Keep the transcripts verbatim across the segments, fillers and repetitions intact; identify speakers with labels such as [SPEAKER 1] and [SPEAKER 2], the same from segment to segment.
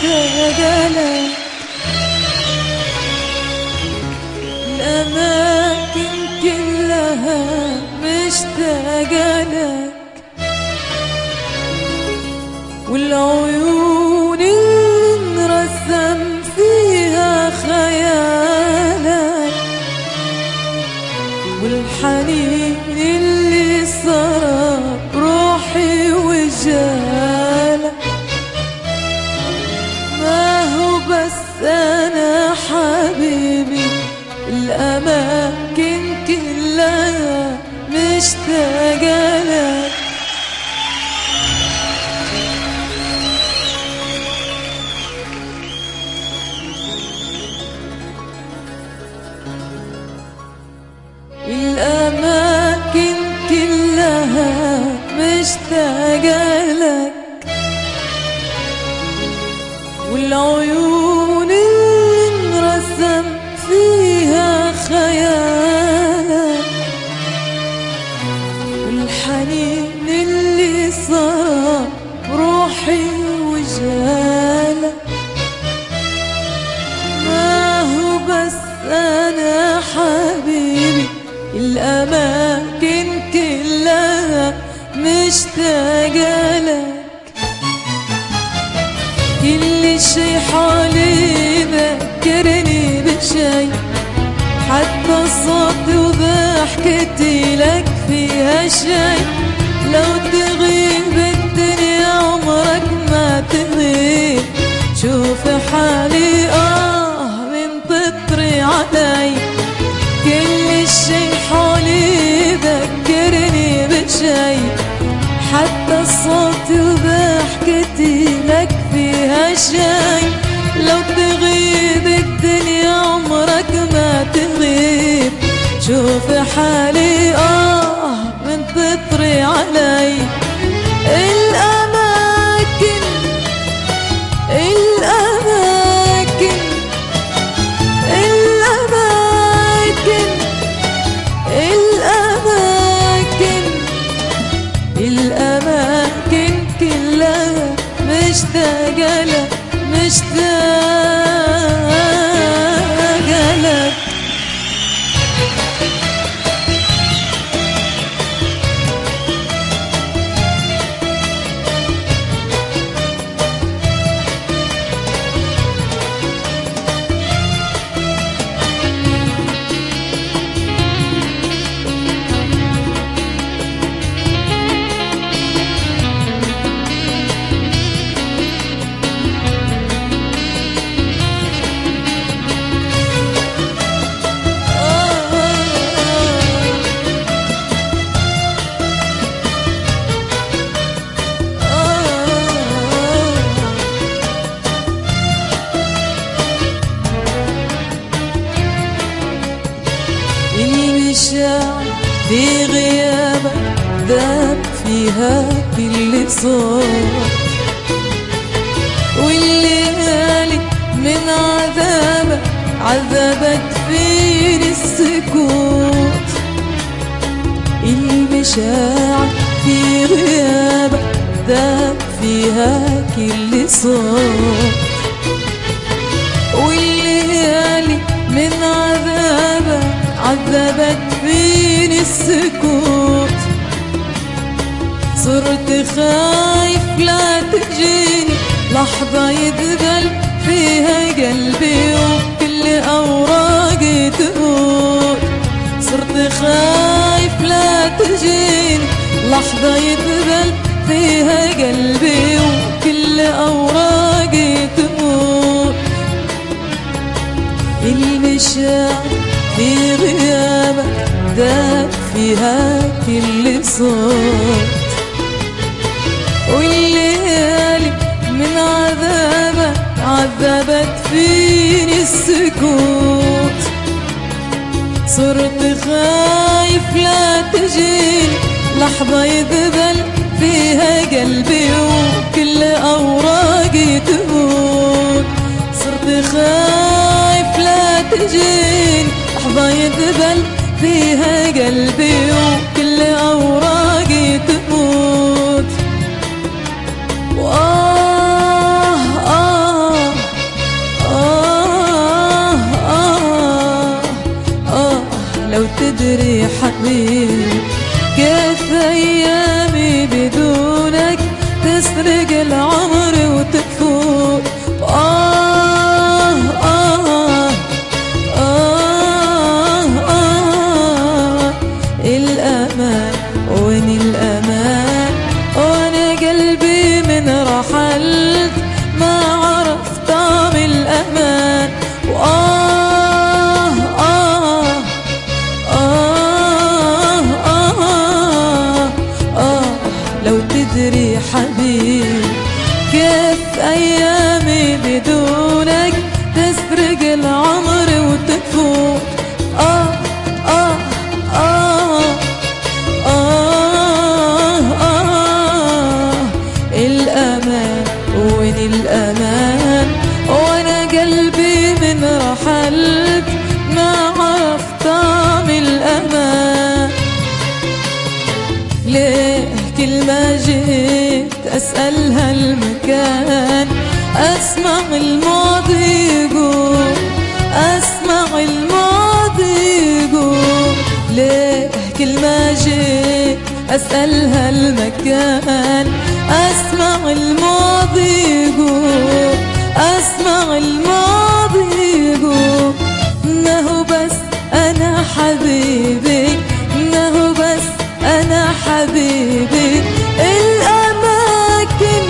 [SPEAKER 1] مشتاقة لك، الأماكن كلها مشتاقة لك، والعيون اللي انرسم فيها خيالك، والحنين اللي سرى روحي وجالك. ما هو بس أنا حبيبي، الأماكن كلها مشتاقة لك. الأماكن كلها مشتاقة لك، والعيون اللي انرسم فيها خيالك، والحنين اللي صار روحي وجالك. ما هو بس أنا حبيبي، الأماكن كلها مشتاقة لك. كل شي حولي ذكرني بشي، حتى صوتي وضحكتي لك فيها شي. لو تغيب الدنيا عمرك ما تغيب، شوف حالي آه من تطري علي. كل شي حولي ذكرني بشي، حتى صوتي وضحكتي لك فيها شي. لو تغيب الدنيا عمرك ما تغيب، شوف حالي آه من تطري علي. الأماكن الأماكن الأماكن الأماكن الأماكن كلها مشتاقة لك، مشتاقة لك. في غيابك ذاب فيها كل صوت، والليالي من عذابك عذبت فيني السكوت. المشاعر في غيابك ذاب فيها كل صوت، والليالي من عذابك عذبت فيني السكوت. صرت خايف لا تجيني لحظة يذبل فيها قلبي وكل أوراقي تموت. صرت خايف لا تجيني لحظة يذبل فيها قلبي وكل أوراقي تموت. المشاعر في غيابك ذاب فيها كل صوت، والليالي من عذابك عذبت فيني السكوت. صرت خايف لا تجيني لحظة يذبل فيها قلبي وكل أوراقي تموت. صرت خايف لا تجيني لحظة يذبل فيها قلبي وكل أوراقي تموت. وآه آه تدري حبيبي كيف أيامي بدونك تسرق العمر وتفوت. آه آه آه آه الأمان وين الأمان وأنا قلبي من رحلت ما عرفت طعم الأمان. وآه آه آه آه آه لو تدري حبيبي كيف أيامي بدونك تسرق العمر وتفوت. آه آه آه آه آه الأمان وين الأمان وأنا قلبي من رحلت ما عرفت طعم الأمان. ليه كل ما جيت أسأل هالمكان أسمع الماضي يقول أسمع الماضي يقول. ليه كل ما جيت أسأل هالمكان أسمع الماضي يقول أسمع الماضي يقول. ما هو بس أنا حبيبي ما هو بس أنا حبيبي الأماكن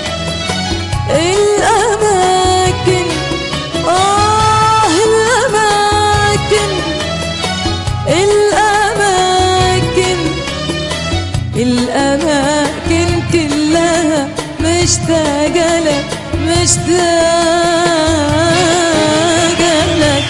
[SPEAKER 1] الأماكن آه الأماكن الأماكن الأماكن كلها مشتاقة لك مشتاقة لك.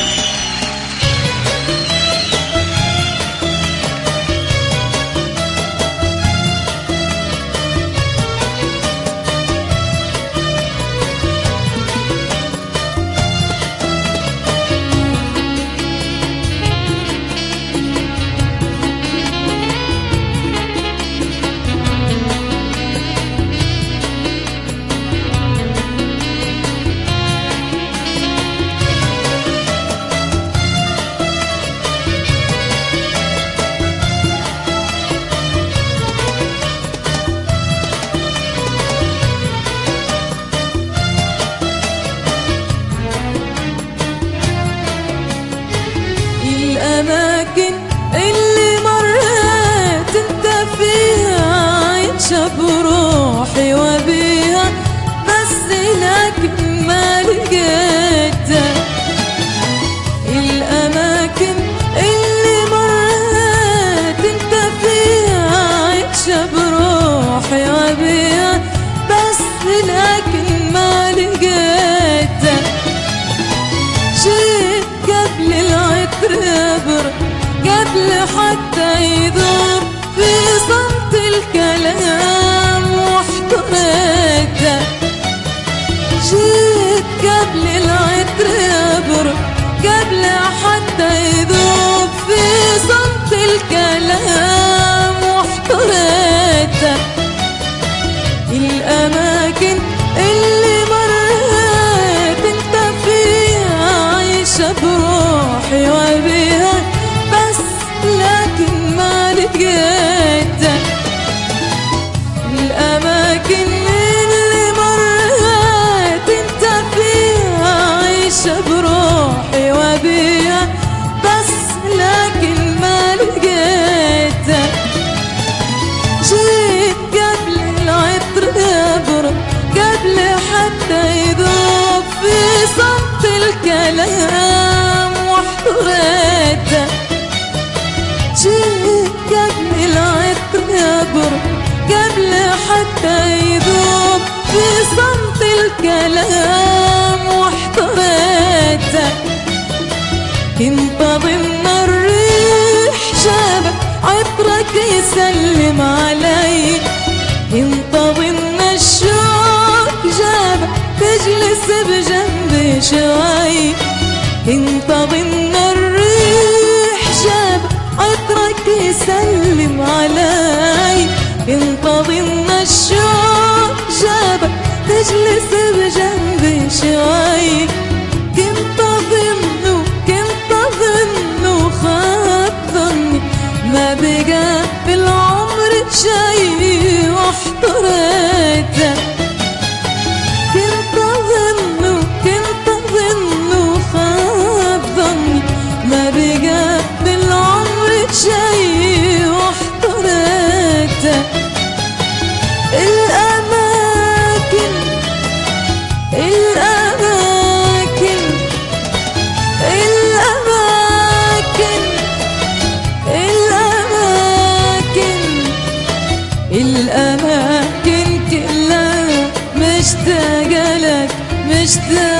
[SPEAKER 1] الأماكن اللي مريت انت فيها عايشة بروحي وبيها بس لكن ما لقيتها. الأماكن اللي مريت انت فيها عايشة بروحي وبيها بس لكن ما لقيتها. جيت قبل العطر يبرد قبل حتى يذوب في صمت الكلام واحتريته. جيت قبل العطر يبرد قبل حتى يذوب في صمت الكلام واحتريته. الأماكن اللي مريت انت فيها عايشة بروحي وبيها بس لكن ما لقيتها. الأماكن اللي مريت انت فيها عايشة بروحي وبيها بس لكن ما لقيتها. جيت قبل العطر يبرد قبل حتى يذوب في صمت الكلام واحتريته. جيت قبل العطر يبرد قبل حتى يذوب في صمت الكلام واحتريته. كنت ضمن الريح شابك عطرك يسلم علي. كنت ضمن الشوق جابك تجلس بجنبي شوي. كنت ضمن الريح جابك عطرك يسلم علي. كنت ضمن الشوق جابك تجلس بجنبي شوي. كنت ظنه كنت ظنه خاف اشتاق